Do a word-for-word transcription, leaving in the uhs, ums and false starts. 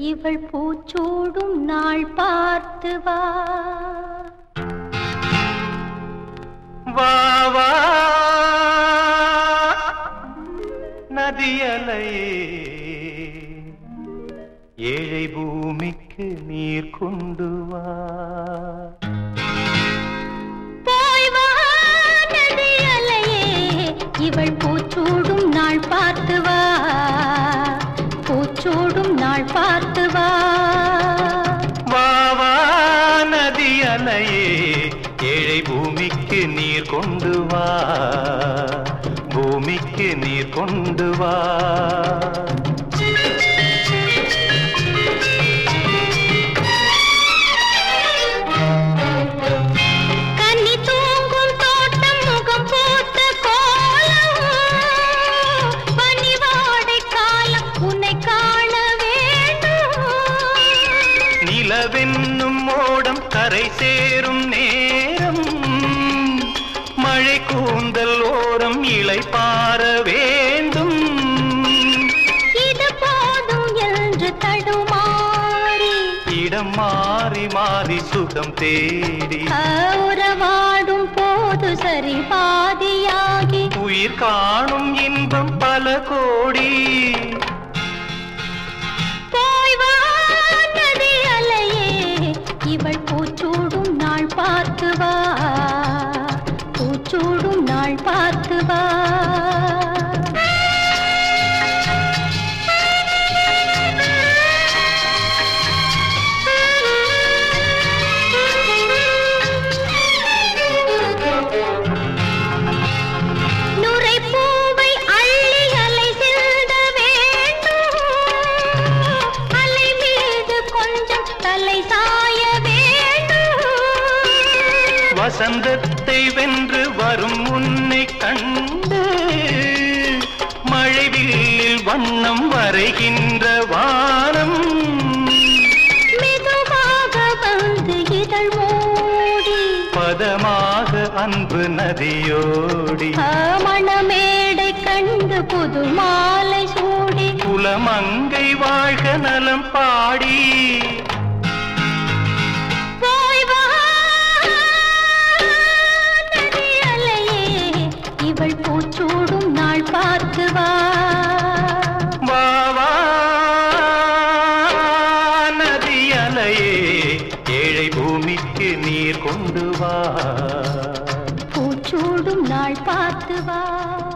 இவள் பூச்சூடும் நாள் பார்த்து வா வா வா நதியலையே ஏழை பூமிக்கு நீர் கொண்டு வா போய் வா நதியலையே இவள் பூச்சூடும் நாள் பார்த்து வா பூச்சூடும் நாள் பார்த்து வா வா வா நதியலையே ஏழை பூமிக்கு நீர் கொண்டு வா பூமிக்கு நீர் கொண்டு வா கன்னி தூங்கும் தோட்டம் முகம் போத்த கோலம் பனிவாடை காலம் உன்னை காண வேண்டும் நிலவென்னும் மோடம் கரை சேரும் நேரம் மழை கூந்தல் ஓரம் இலை பார வேண்டும் இது போதும் என்று தடுமாறி இடம் மாறி மாறி சுகம் தேடி உறவாடும் போது சரி பாதியாகி உயிர் காணும் இன்பம் பல கோடி போய் வா நதியலையே இவள் பூச்சூடும் நாள் பார்த்து வா பூச்சூடும் நாள் பார்த்து வா நுரைப்பூவை அள்ளி அலை செல்ல வேண்டும் அலை மீது கொஞ்சம் தலை சாய வேண்டும் வசந்தத்தை வென்று வரும் உன்னை கண்டு மழைவில் வண்ணம் வரைகின்ற வானம் மெதுவாக வந்து இதழ் மூடி பதமாக அன்பு நதியோடி மணமேடை கண்டு புது மாலை சூடி குலமங்கை வாழ்க நலம் பாடி போய் வா நதியலையே இவள் பூச்சூடும் நாள் பார்த்து வா வா வா நதியலையே ஏழை பூமிக்கு நீர் கொண்டு வா பூச்சூடும் நாள் பார்த்து வா